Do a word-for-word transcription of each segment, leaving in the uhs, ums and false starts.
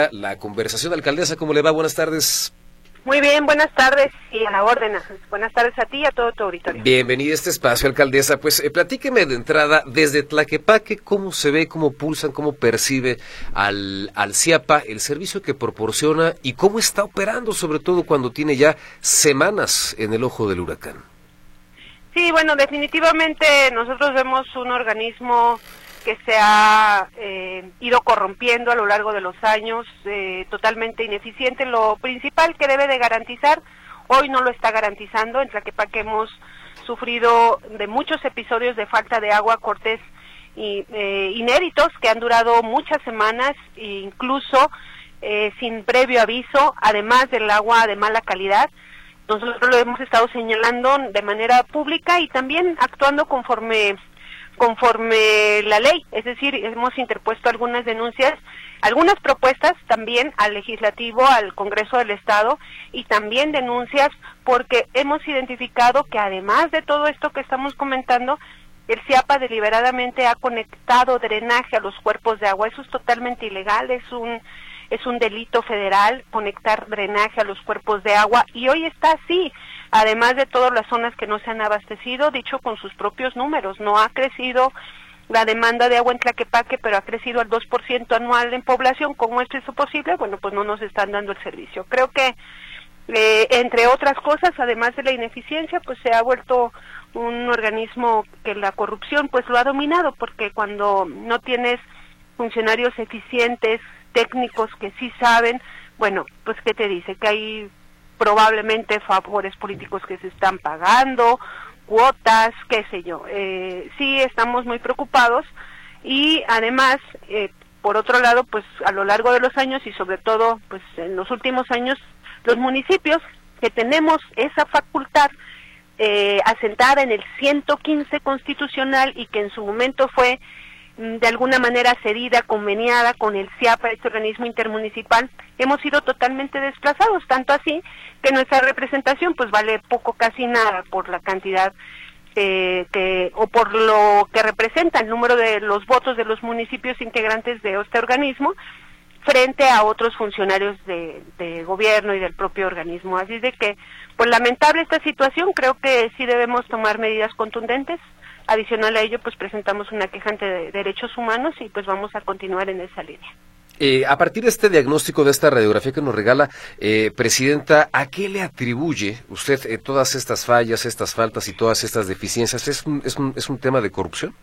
La conversación, alcaldesa, ¿cómo le va? Buenas tardes. Muy bien, buenas tardes y a la orden. Buenas tardes a ti y a todo tu auditorio. Bienvenida a este espacio, alcaldesa. Pues eh, platíqueme de entrada, desde Tlaquepaque, ¿cómo se ve, cómo pulsan, cómo percibe al, al CIAPA el servicio que proporciona y cómo está operando, sobre todo cuando tiene ya semanas en el ojo del huracán? Sí, bueno, definitivamente nosotros vemos un organismo que se ha eh, ido corrompiendo a lo largo de los años, eh, totalmente ineficiente. Lo principal que debe de garantizar, hoy no lo está garantizando. En Tlaquepaque hemos sufrido de muchos episodios de falta de agua, cortes y, eh, inéditos que han durado muchas semanas, incluso eh, sin previo aviso, además del agua de mala calidad. Nosotros lo hemos estado señalando de manera pública y también actuando conforme conforme la ley, es decir, hemos interpuesto algunas denuncias, algunas propuestas también al legislativo, al Congreso del Estado, y también denuncias porque hemos identificado que además de todo esto que estamos comentando, el CIAPA deliberadamente ha conectado drenaje a los cuerpos de agua. Eso es totalmente ilegal, es un es un delito federal conectar drenaje a los cuerpos de agua, y hoy está así. Además de todas las zonas que no se han abastecido, dicho con sus propios números, no ha crecido la demanda de agua en Tlaquepaque, pero ha crecido al dos por ciento anual en población. ¿Cómo es eso posible? Bueno, pues no nos están dando el servicio. Creo que, eh, entre otras cosas, además de la ineficiencia, pues se ha vuelto un organismo que la corrupción pues lo ha dominado, porque cuando no tienes funcionarios eficientes, técnicos que sí saben, bueno, pues ¿qué te dice? Que hay probablemente favores políticos que se están pagando, cuotas, qué sé yo. Eh, sí estamos muy preocupados y además, eh, por otro lado, pues a lo largo de los años y sobre todo pues en los últimos años, los municipios que tenemos esa facultad eh, asentada en el ciento quince constitucional y que en su momento fue de alguna manera cedida, conveniada con el CIAPA, este organismo intermunicipal, hemos sido totalmente desplazados, tanto así que nuestra representación pues vale poco, casi nada, por la cantidad eh, que, o por lo que representa el número de los votos de los municipios integrantes de este organismo frente a otros funcionarios de, de gobierno y del propio organismo. Así de que, pues lamentable esta situación, creo que sí debemos tomar medidas contundentes. Adicional a ello, pues presentamos una queja ante Derechos Humanos y pues vamos a continuar en esa línea. Eh, a partir de este diagnóstico, de esta radiografía que nos regala, eh, Presidenta, ¿a qué le atribuye usted eh, todas estas fallas, estas faltas y todas estas deficiencias? ¿Es un, es un, es un tema de corrupción?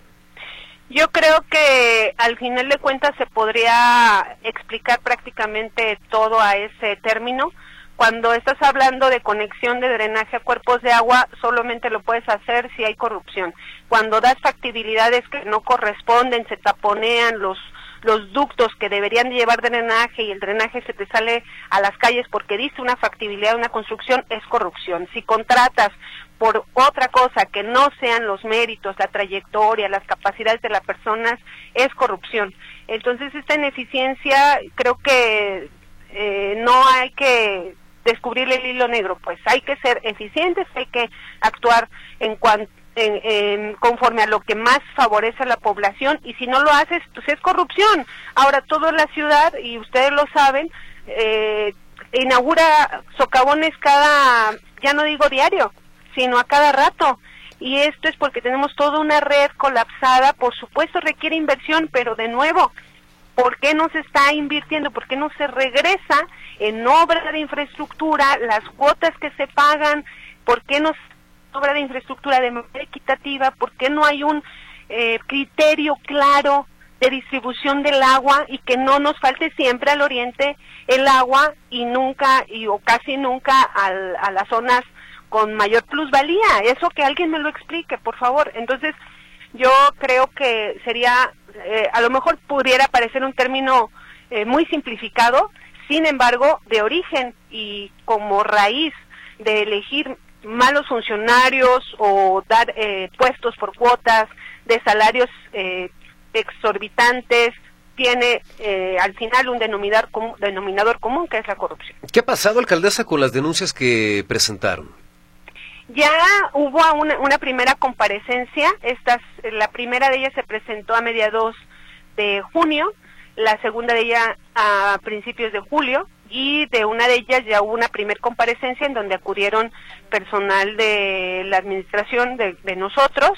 Yo creo que al final de cuentas se podría explicar prácticamente todo a ese término. Cuando estás hablando de conexión de drenaje a cuerpos de agua, solamente lo puedes hacer si hay corrupción. Cuando das factibilidades que no corresponden, se taponean los los ductos que deberían llevar drenaje y el drenaje se te sale a las calles porque diste una factibilidad de una construcción, es corrupción. Si contratas por otra cosa que no sean los méritos, la trayectoria, las capacidades de las personas, es corrupción. Entonces esta ineficiencia creo que eh, no hay que descubrir el hilo negro, pues hay que ser eficientes, hay que actuar en cuanto En, en, conforme a lo que más favorece a la población, y si no lo haces, pues es corrupción. Ahora, toda la ciudad, y ustedes lo saben, eh, inaugura socavones cada, ya no digo diario, sino a cada rato, y esto es porque tenemos toda una red colapsada. Por supuesto requiere inversión, pero de nuevo, ¿por qué no se está invirtiendo? ¿Por qué no se regresa en obra de infraestructura las cuotas que se pagan? ¿Por qué no se obra de infraestructura de manera equitativa? ¿Por qué no hay un eh, criterio claro de distribución del agua y que no nos falte siempre al oriente el agua y nunca y o casi nunca al, a las zonas con mayor plusvalía? Eso que alguien me lo explique, por favor. Entonces, yo creo que sería, eh, a lo mejor pudiera parecer un término eh, muy simplificado, sin embargo, de origen y como raíz de elegir malos funcionarios o dar eh, puestos por cuotas de salarios eh, exorbitantes, tiene eh, al final un denominador común, denominador común que es la corrupción. ¿Qué ha pasado, alcaldesa, con las denuncias que presentaron? Ya hubo una, una primera comparecencia. Estas, la primera de ellas se presentó a mediados de junio. la segunda de ellas a principios de julio, y de una de ellas ya hubo una primer comparecencia en donde acudieron personal de la administración de, de nosotros,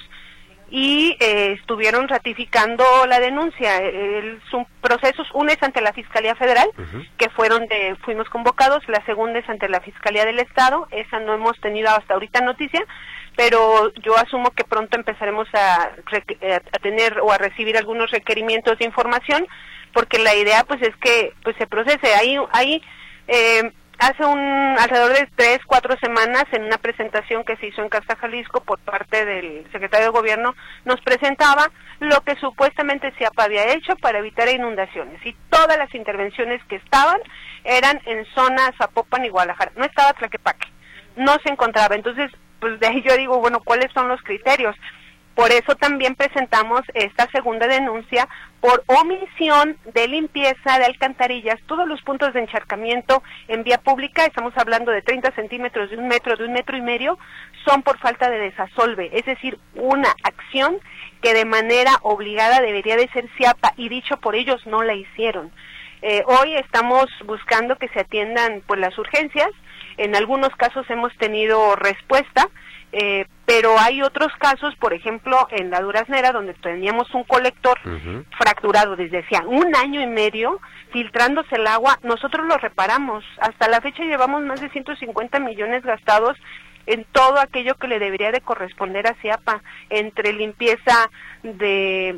y eh, estuvieron ratificando la denuncia. El, son procesos, una es ante la Fiscalía Federal, uh-huh. que fue donde fuimos convocados, la segunda es ante la Fiscalía del Estado, esa no hemos tenido hasta ahorita noticia, pero yo asumo que pronto empezaremos a, a tener o a recibir algunos requerimientos de información, porque la idea pues es que pues se procese. Ahí, ahí eh, hace un alrededor de tres, cuatro semanas, en una presentación que se hizo en Casa Jalisco por parte del secretario de Gobierno, nos presentaba lo que supuestamente CIAPA había hecho para evitar inundaciones, y todas las intervenciones que estaban eran en zona Zapopan y Guadalajara, no estaba Tlaquepaque, no se encontraba. Entonces, pues de ahí yo digo, bueno, ¿cuáles son los criterios? Por eso también presentamos esta segunda denuncia por omisión de limpieza de alcantarillas. Todos los puntos de encharcamiento en vía pública, estamos hablando de treinta centímetros, de un metro, de un metro y medio, son por falta de desasolve, es decir, una acción que de manera obligada debería de ser CIAPA, y dicho por ellos no la hicieron. Eh, hoy estamos buscando que se atiendan pues las urgencias. En algunos casos hemos tenido respuesta, eh, pero hay otros casos, por ejemplo, en la Duraznera, donde teníamos un colector uh-huh. fracturado desde hacía un año y medio, filtrándose el agua, nosotros lo reparamos. Hasta la fecha llevamos más de ciento cincuenta millones gastados en todo aquello que le debería de corresponder a CIAPA, entre limpieza de...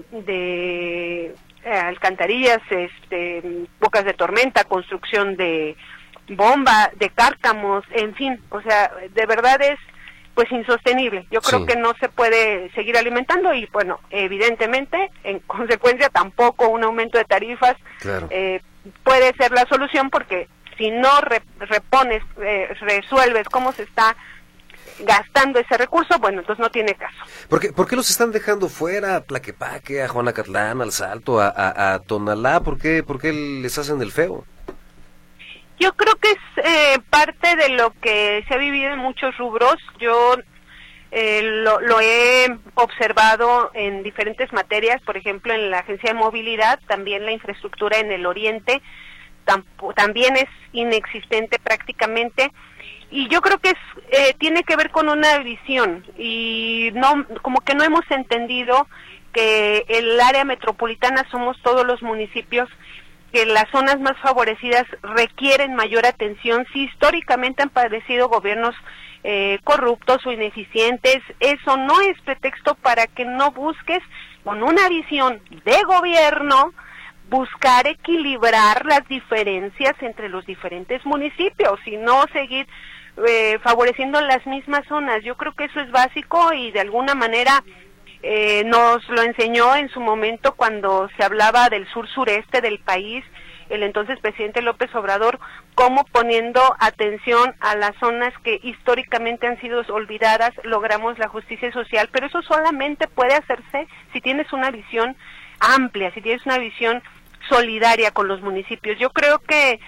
de eh, alcantarillas, este, bocas de tormenta, construcción de bomba, de cárcamos, en fin, o sea, de verdad es pues insostenible. Yo creo sí. que no se puede seguir alimentando, y bueno, evidentemente, en consecuencia, tampoco un aumento de tarifas claro. eh, puede ser la solución, porque si no re, repones, eh, resuelves cómo se está gastando ese recurso, bueno, entonces no tiene caso. ¿Por qué, por qué los están dejando fuera? A Tlaquepaque, a Juanacatlán, al Salto, a, a, a Tonalá, ¿por qué, por qué les hacen el feo? Yo creo que es eh, parte de lo que se ha vivido en muchos rubros. Yo eh, lo, lo he observado en diferentes materias, por ejemplo, en la Agencia de Movilidad, también la infraestructura en el oriente tamp- también es inexistente prácticamente. Y yo creo que es eh, tiene que ver con una visión, y no como que no hemos entendido que el área metropolitana somos todos los municipios, que las zonas más favorecidas requieren mayor atención. Si históricamente han padecido gobiernos eh, corruptos o ineficientes, eso no es pretexto para que no busques con una visión de gobierno buscar equilibrar las diferencias entre los diferentes municipios y no seguir eh, favoreciendo las mismas zonas. Yo creo que eso es básico, y de alguna manera eh, nos lo enseñó en su momento cuando se hablaba del sur-sureste del país el entonces presidente López Obrador, como poniendo atención a las zonas que históricamente han sido olvidadas, logramos la justicia social, pero eso solamente puede hacerse si tienes una visión amplia, si tienes una visión solidaria con los municipios. Yo creo que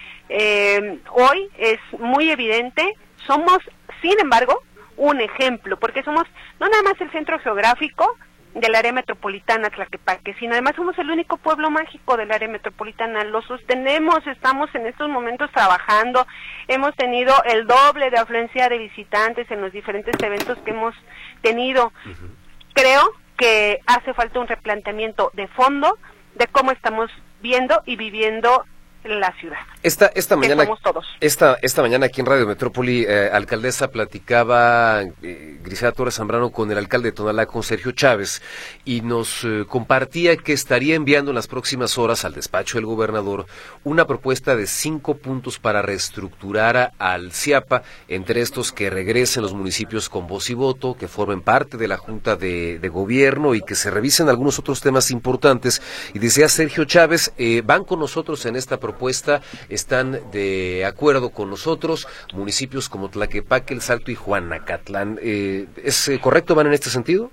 eh, hoy es muy evidente, somos, sin embargo, un ejemplo, porque somos no nada más el centro geográfico del área metropolitana Tlaquepaque, sino además somos el único pueblo mágico del área metropolitana. Lo sostenemos, estamos en estos momentos trabajando, hemos tenido el doble de afluencia de visitantes en los diferentes eventos que hemos tenido. Uh-huh. Creo que hace falta un replanteamiento de fondo de cómo estamos viendo y viviendo la ciudad. Esta esta mañana somos todos. esta esta mañana aquí en Radio Metrópoli, eh, alcaldesa, platicaba eh, Griselda Torres Zambrano con el alcalde de Tonalá, con Sergio Chávez, y nos eh, compartía que estaría enviando en las próximas horas al despacho del gobernador una propuesta de cinco puntos para reestructurar a, al CIAPA, entre estos que regresen los municipios con voz y voto, que formen parte de la Junta de, de Gobierno y que se revisen algunos otros temas importantes. Y decía Sergio Chávez, eh, van con nosotros en esta propuesta propuesta, están de acuerdo con nosotros municipios como Tlaquepaque, El Salto y Juanacatlán. Eh, ¿Es correcto? ¿Van en este sentido?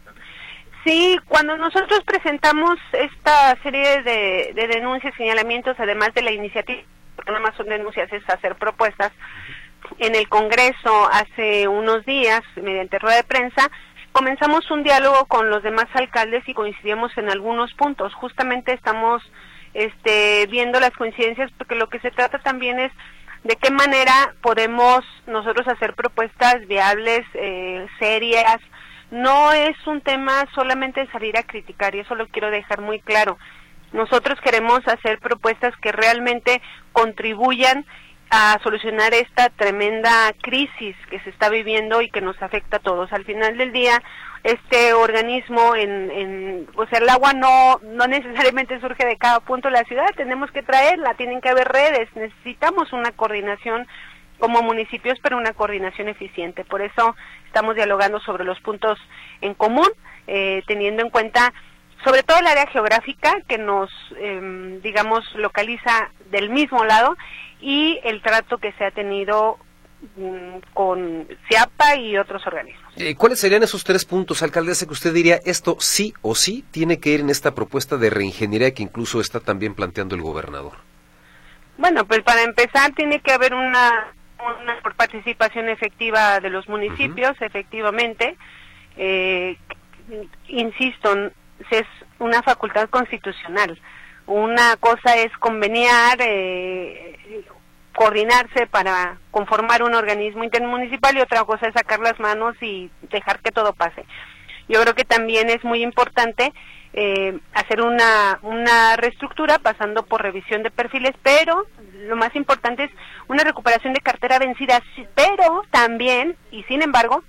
Sí, cuando nosotros presentamos esta serie de, de denuncias, señalamientos, además de la iniciativa, porque no más son denuncias, es hacer propuestas, en el Congreso hace unos días, mediante rueda de prensa, comenzamos un diálogo con los demás alcaldes y coincidimos en algunos puntos. Justamente estamos este, viendo las coincidencias, porque lo que se trata también es de qué manera podemos nosotros hacer propuestas viables, eh, serias. No es un tema solamente de salir a criticar, y eso lo quiero dejar muy claro. Nosotros queremos hacer propuestas que realmente contribuyan a solucionar esta tremenda crisis que se está viviendo y que nos afecta a todos. Al final del día, este organismo, en, en o sea, el agua no no necesariamente surge de cada punto de la ciudad, tenemos que traerla, tienen que haber redes, necesitamos una coordinación como municipios, pero una coordinación eficiente. Por eso estamos dialogando sobre los puntos en común, eh, teniendo en cuenta sobre todo el área geográfica que nos, eh, digamos, localiza del mismo lado, y el trato que se ha tenido mm, con CIAPA y otros organismos. Eh, ¿Cuáles serían esos tres puntos, alcaldesa, que usted diría esto sí o sí tiene que ir en esta propuesta de reingeniería que incluso está también planteando el gobernador? Bueno, pues para empezar tiene que haber una, una participación efectiva de los municipios, uh-huh. efectivamente. Eh, insisto, es una facultad constitucional. Una cosa es conveniar, eh, coordinarse para conformar un organismo intermunicipal, y otra cosa es sacar las manos y dejar que todo pase. Yo creo que también es muy importante eh, hacer una, una reestructura pasando por revisión de perfiles, pero lo más importante es una recuperación de cartera vencida, pero también, y sin embargo,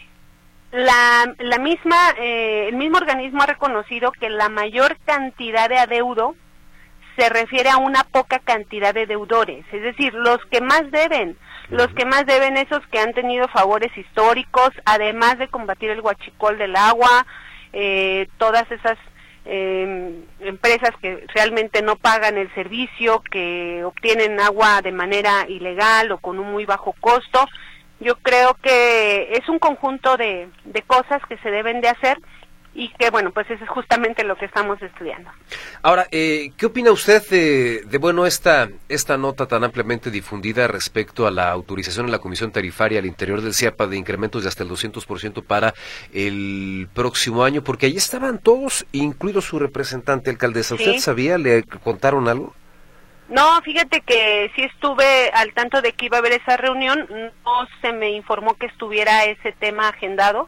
La, la misma, eh, el mismo organismo ha reconocido que la mayor cantidad de adeudo se refiere a una poca cantidad de deudores, es decir, los que más deben, los que más deben, esos que han tenido favores históricos, además de combatir el huachicol del agua, eh, todas esas eh, empresas que realmente no pagan el servicio, que obtienen agua de manera ilegal o con un muy bajo costo. Yo creo que es un conjunto de, de cosas que se deben de hacer, y que, bueno, pues eso es justamente lo que estamos estudiando. Ahora, eh, ¿qué opina usted de, de bueno, esta, esta nota tan ampliamente difundida respecto a la autorización en la Comisión Tarifaria al interior del CIAPA de incrementos de hasta el doscientos por ciento para el próximo año? Porque ahí estaban todos, incluido su representante, alcaldesa. ¿Usted sí sabía? ¿Le contaron algo? No, fíjate que sí estuve al tanto de que iba a haber esa reunión, no se me informó que estuviera ese tema agendado.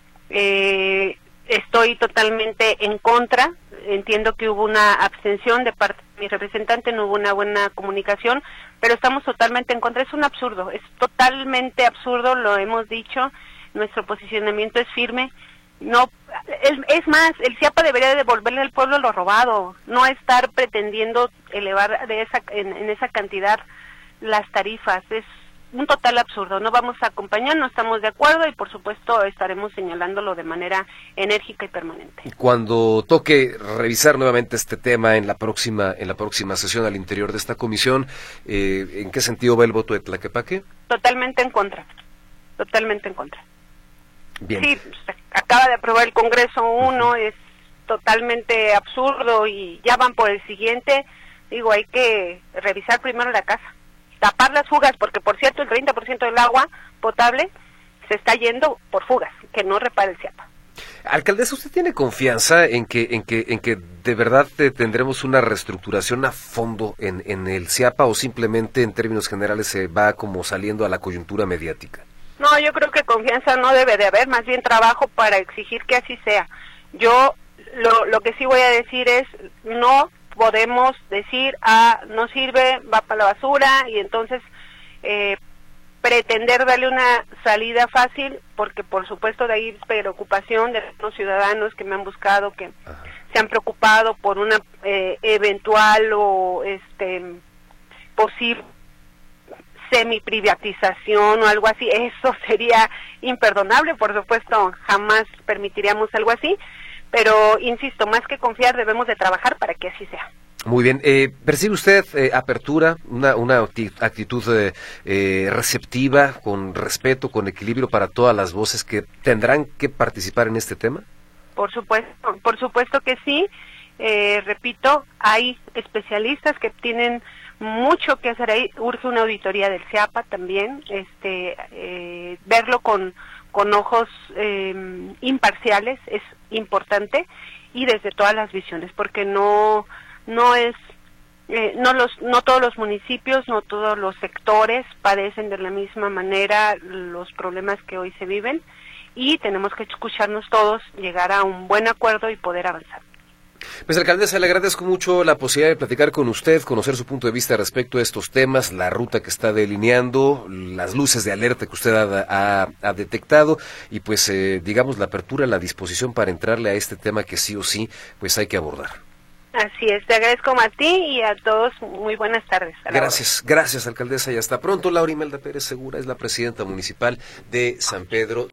Eh, estoy totalmente en contra, entiendo que hubo una abstención de parte de mi representante, no hubo una buena comunicación, pero estamos totalmente en contra. Es un absurdo, es totalmente absurdo, lo hemos dicho, nuestro posicionamiento es firme. No, es, es más, el CIAPA debería devolverle al pueblo lo robado, no estar pretendiendo elevar de esa en, en esa cantidad las tarifas. Es un total absurdo. No vamos a acompañar, no estamos de acuerdo, y por supuesto estaremos señalándolo de manera enérgica y permanente. Cuando toque revisar nuevamente este tema en la próxima en la próxima sesión al interior de esta comisión, eh, ¿en qué sentido va el voto de Tlaquepaque? Totalmente en contra, totalmente en contra. Bien. Sí, acaba de aprobar el Congreso uno, uh-huh. Es totalmente absurdo y ya van por el siguiente. Digo, hay que revisar primero la casa, tapar las fugas, porque por cierto el treinta por ciento del agua potable se está yendo por fugas, que no repare el CIAPA. Alcaldesa, ¿usted tiene confianza en que en que en que de verdad te, tendremos una reestructuración a fondo en, en el CIAPA, o simplemente en términos generales se va como saliendo a la coyuntura mediática? No, yo creo que confianza no debe de haber, más bien trabajo para exigir que así sea. Yo lo, lo que sí voy a decir es, no podemos decir, ah, no sirve, va para la basura, y entonces eh, pretender darle una salida fácil, porque por supuesto de ahí preocupación de los ciudadanos que me han buscado, que Ajá. se han preocupado por una eh, eventual o este posible semi-privatización o algo así. Eso sería imperdonable, por supuesto, jamás permitiríamos algo así, pero insisto, más que confiar debemos de trabajar para que así sea. Muy bien, eh, ¿percibe usted eh, apertura, una, una actitud eh, eh, receptiva, con respeto, con equilibrio para todas las voces que tendrán que participar en este tema? Por supuesto, por supuesto que sí. Eh, repito, hay especialistas que tienen mucho que hacer ahí. Urge una auditoría del CIAPA también, este, eh, verlo con, con ojos eh, imparciales es importante, y desde todas las visiones, porque no, no es Eh, no los, no todos los municipios, no todos los sectores padecen de la misma manera los problemas que hoy se viven y tenemos que escucharnos todos, llegar a un buen acuerdo y poder avanzar. Pues alcaldesa, le agradezco mucho la posibilidad de platicar con usted, conocer su punto de vista respecto a estos temas, la ruta que está delineando, las luces de alerta que usted ha, ha, ha detectado y pues eh, digamos la apertura, la disposición para entrarle a este tema que sí o sí pues hay que abordar. Así es, te agradezco a ti y a todos, muy buenas tardes. Gracias, gracias alcaldesa y hasta pronto. Laura Imelda Pérez Segura es la presidenta municipal de San Pedro.